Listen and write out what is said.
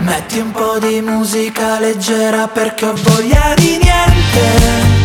Metti un po' di musica leggera perché ho voglia di niente.